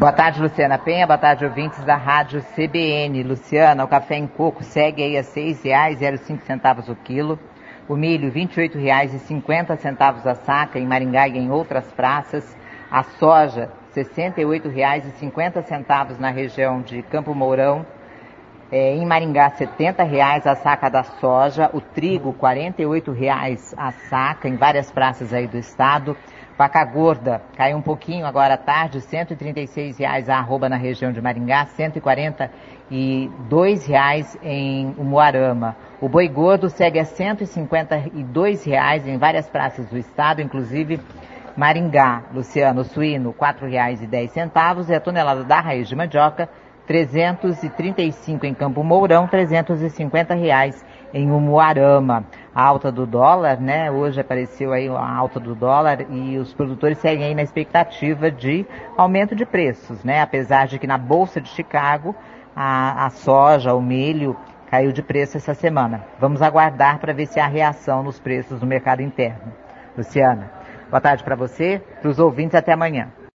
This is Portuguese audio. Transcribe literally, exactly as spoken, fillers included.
Boa tarde, Luciana Penha. Boa tarde, ouvintes da Rádio C B N. Luciana, o café em coco segue aí a seis reais e cinco centavos o quilo. O milho, vinte e oito reais e cinquenta centavos a saca em Maringá e em outras praças. A soja, sessenta e oito reais e cinquenta centavos na região de Campo Mourão. É, em Maringá, setenta reais a saca da soja. O trigo, quarenta e oito reais a saca em várias praças aí do estado. Vaca gorda caiu um pouquinho agora à tarde, cento e trinta e seis reais a arroba na região de Maringá, cento e quarenta e dois reais em Umuarama. O boi gordo segue a cento e cinquenta e dois reais em várias praças do estado, inclusive Maringá. Luciano, o suíno, quatro reais e dez centavos e a tonelada da raiz de mandioca, trezentos e trinta e cinco em Campo Mourão, trezentos e cinquenta reais em Umuarama. A alta do dólar, né? Hoje apareceu aí a alta do dólar e os produtores seguem aí na expectativa de aumento de preços, né? Apesar de que na Bolsa de Chicago a, a soja, o milho caiu de preço essa semana. Vamos aguardar para ver se há reação nos preços no mercado interno. Luciana, boa tarde para você, para os ouvintes, até amanhã.